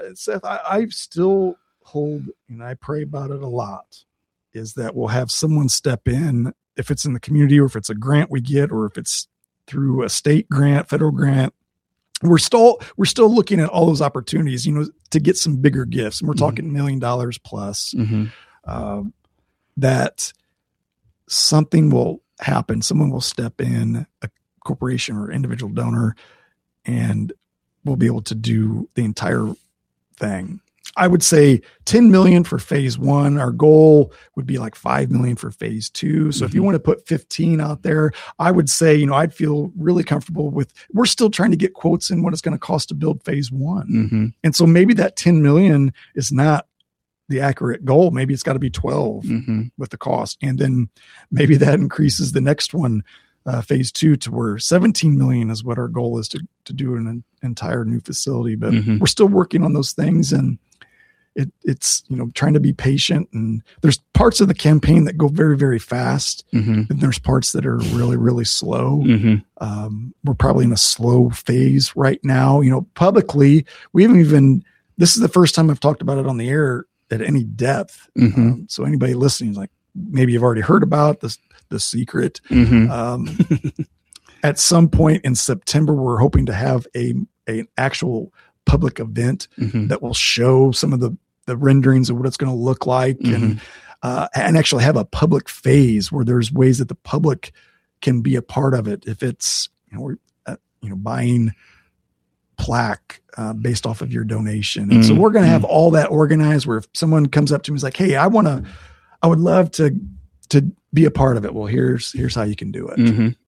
Seth, I still hold, and I pray about it a lot, is that we'll have someone step in, if it's in the community or if it's a grant we get, or if it's through a state grant, federal grant. We're still looking at all those opportunities, to get some bigger gifts. And we're talking $1 million plus, that something will happen. Someone will step in, a corporation or individual donor, and we'll be able to do the entire thing. I would say 10 million for phase 1. Our goal would be like 5 million for phase 2. So if you want to put 15 out there, I would say, I'd feel really comfortable with, we're still trying to get quotes in what it's going to cost to build phase 1. And so maybe that 10 million is not the accurate goal. Maybe it's got to be 12 with the cost. And then maybe that increases the next one, phase 2, to where 17 million is what our goal is to do an entire new facility. But we're still working on those things, and it's trying to be patient. And there's parts of the campaign that go very, very fast, and there's parts that are really, really slow. We're probably in a slow phase right now. Publicly, we haven't even. This is the first time I've talked about it on the air at any depth. So anybody listening is like, maybe you've already heard about this, the secret. At some point in September, we're hoping to have an actual public event that will show some of the renderings of what it's going to look like, and actually have a public phase where there's ways that the public can be a part of it. If it's, buying plaque based off of your donation. And so we're going to have all that organized, where if someone comes up to me and is like, hey, I would love to be a part of it. Well, here's how you can do it.